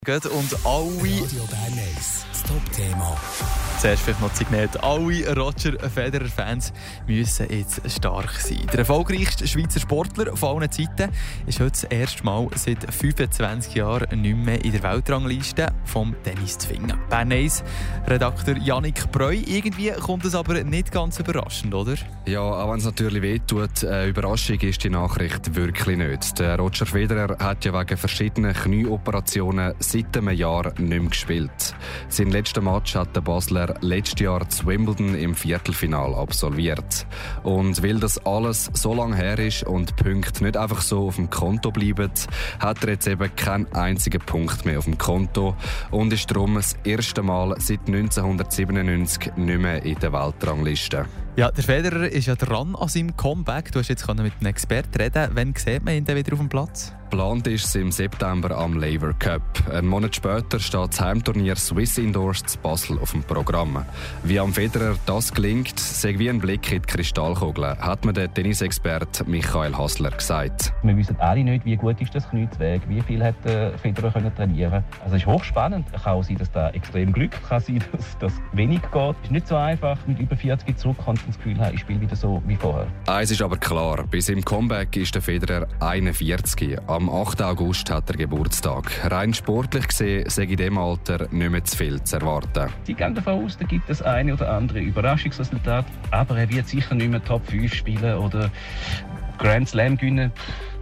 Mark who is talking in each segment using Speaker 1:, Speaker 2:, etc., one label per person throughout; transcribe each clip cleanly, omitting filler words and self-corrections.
Speaker 1: Und alle...
Speaker 2: Radio Bern 1, das Top-Thema.
Speaker 1: Zuerst vielleicht noch das Signet. Alle Roger-Federer-Fans müssen jetzt stark sein. Der erfolgreichste Schweizer Sportler von allen Zeiten ist heute das erste Mal seit 25 Jahren nicht mehr in der Weltrangliste vom Tennis zu finden. Bern 1 Redakteur Yannick Breu. Irgendwie kommt es aber nicht ganz überraschend, oder?
Speaker 3: Ja, auch wenn es natürlich wehtut, Überraschung ist die Nachricht wirklich nicht. Der Roger Federer hat ja wegen verschiedenen Knieoperationen seit einem Jahr nicht mehr gespielt. Sein letzter Match hat der Basler letztes Jahr zu Wimbledon im Viertelfinale absolviert. Und weil das alles so lange her ist und die Punkte nicht einfach so auf dem Konto bleiben, hat er jetzt eben keinen einzigen Punkt mehr auf dem Konto und ist darum das erste Mal seit 1997 nicht mehr in der Weltrangliste.
Speaker 1: Ja, der Federer ist ja dran an seinem Comeback. Du hast jetzt mit einem Experten reden. Wann sieht man ihn dann wieder auf dem Platz?
Speaker 3: Geplant ist es im September am Laver Cup. Einen Monat später steht das Heimturnier Swiss Indoors zu Basel auf dem Programm. Wie am Federer das gelingt, sei wie ein Blick in die Kristallkugel, hat mir der Tennisexperte Michael Hassler gesagt.
Speaker 4: Wir wissen alle nicht, wie gut ist das Kniezweig, wie viel hat Federer trainieren. Also es ist hochspannend. Es kann auch sein, dass da extrem Glück kann sein, dass das wenig geht. Es ist nicht so einfach, mit über 40 zurückkommen und das Gefühl haben, ich spiele wieder so wie vorher.
Speaker 3: Eins ist aber klar, bis im Comeback ist der Federer 41. Am 8. August hat er Geburtstag. Rein sportlich gesehen sei in diesem Alter nicht mehr zu viel zu erwarten.
Speaker 4: Sie gehen davon aus, da gibt es eine oder andere Überraschungsresultat, aber er wird sicher nicht mehr Top 5 spielen oder Grand Slam gewinnen.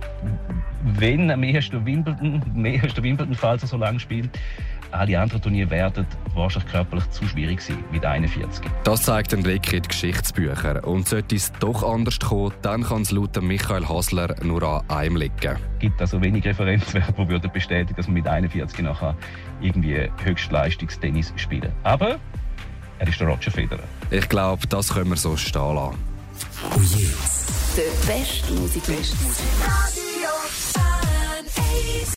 Speaker 4: Wenn am ersten Wimbledon, falls er so lange spielt. Alle anderen Turniere werden wahrscheinlich körperlich zu schwierig sein mit 41.
Speaker 3: Das zeigt ein Blick in die Geschichtsbücher. Und sollte es doch anders kommen, dann kann es laut Michael Hassler nur an einem liegen.
Speaker 4: Es gibt also wenig Referenzwerte, die bestätigen, dass man mit 41 nachher irgendwie Höchstleistungstennis spielen. Aber er ist der Roger Federer.
Speaker 3: Ich glaube, das können wir so stehen lassen.
Speaker 2: Und jetzt
Speaker 5: der beste Musik.